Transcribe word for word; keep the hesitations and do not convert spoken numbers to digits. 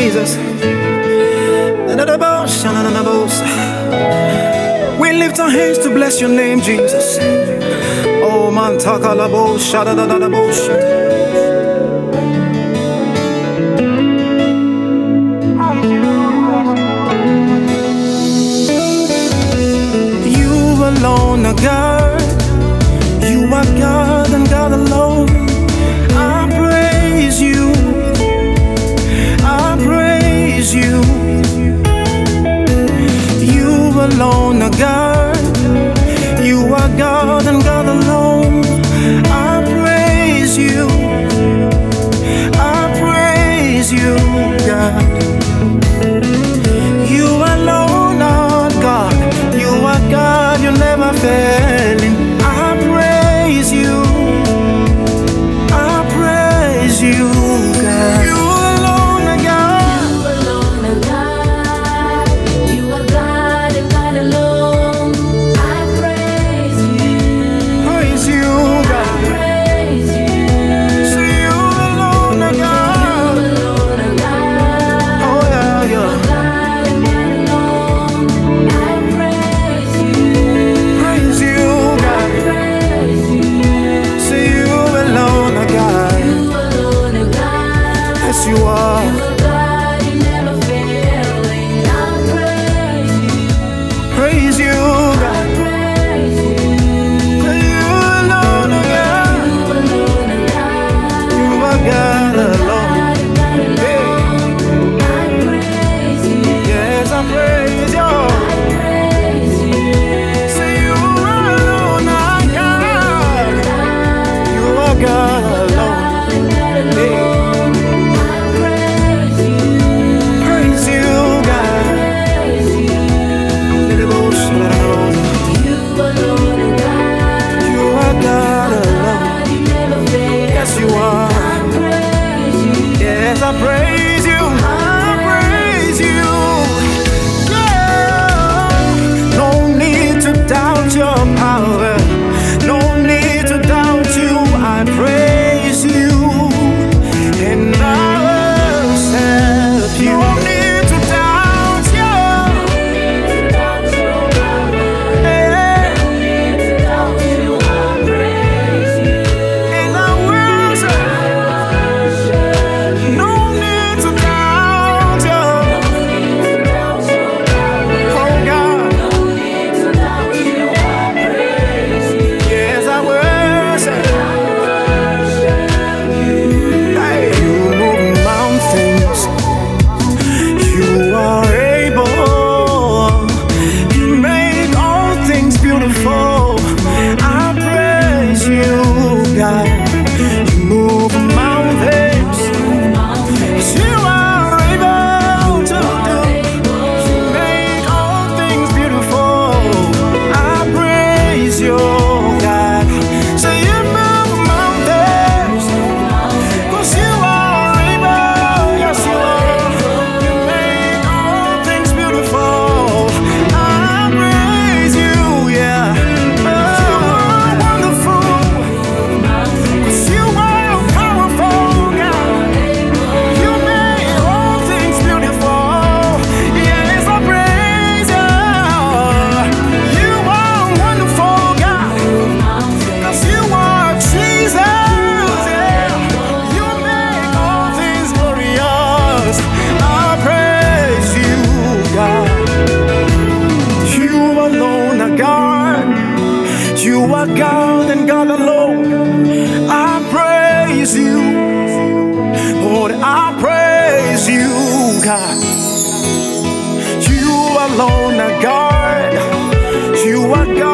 Jesus. We lift our hands to bless your name, Jesus. Oh man, takalabo, shadadadadabo, you alone are God. You are God and God alone. I praise you. I praise you. You alone are God. You are God and God alone. I praise you. I praise you, God. You alone are God. You are God. You never failing. I praise you. I praise you, God. You alone are God. You alone are God. You are God and God alone. I praise you. Praise you, God. I praise you. So you alone are God. You alone are God. Oh yeah, You are yeah. God and God alone. I praise you. Praise you, God. Praise you. So you alone are God. You alone are God. Yes, you are. You are God, you never failing. I praise you. Praise you, God. I praise you. So you alone are God. You alone are God. You are God alone. God and God alone. I praise you. Yes, I praise you. I praise you. So you alone are God. You are God alone. God and God alone. I praise you. Praise you, God. Praise you. You alone are God. You are God alone. God, you never fail. Yes, you are. I praise you. Yes, I praise you. I praise you. Yeah. No need to doubt your power. No need to doubt you. I praise you. And I worship you. No need to doubt you. Yeah. And I worship. No need to doubt you. Oh God. Yes, I worship. Hey, you move mountains. You are able. You make all things beautiful. I praise you, God. You move mountains. You are able to do. Make all things beautiful. I praise you, God. So you move mountains. 'Cause you are able. Yes, you are. You make all things beautiful. I praise you, yeah. Oh, wonderful. 'Cause you are powerful, God. You make all things beautiful. Yes, I praise you. You are wonderful, God. 'Cause you are Jesus, yeah. You make all things glorious. I praise you, God. You alone are God. You are God and God alone. I praise you. Lord, I praise you, God. You alone are God. You are God.